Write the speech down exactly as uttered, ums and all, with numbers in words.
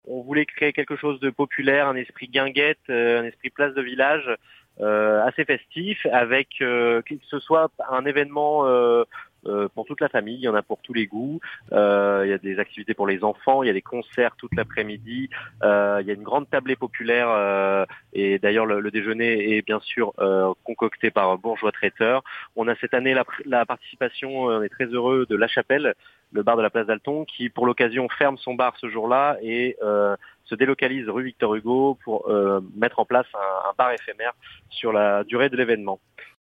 on voulait créer quelque chose de populaire, un esprit guinguette, euh, un esprit place de village, euh, assez festif, avec euh, que ce soit un événement euh, euh, pour toute la famille. Il y en a pour tous les goûts. Euh, il y a des activités pour les enfants, il y a des concerts toute l'après-midi. Euh, il y a une grande tablée populaire euh, et d'ailleurs le, le déjeuner est bien sûr euh, concocté par Bourgeois Traiteur. On a cette année la, la participation, on est très heureux, de La Chapelle, le bar de la place d'Alton, qui pour l'occasion ferme son bar ce jour-là et euh, se délocalise rue Victor Hugo pour euh, mettre en place un, un bar éphémère sur la durée de l'événement.